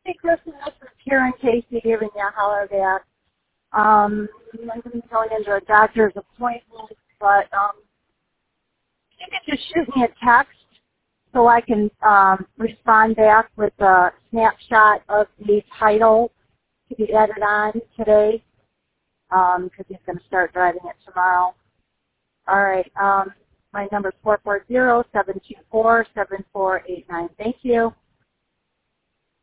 be Kristen. This is Karen Casey giving you a holler back. I'm going to be going into a doctor's appointment, but you can just shoot me a text so I can respond back with a snapshot of the title to be added on today, because he's going to start driving it tomorrow. All right. My number is 440-724-7489. Thank you.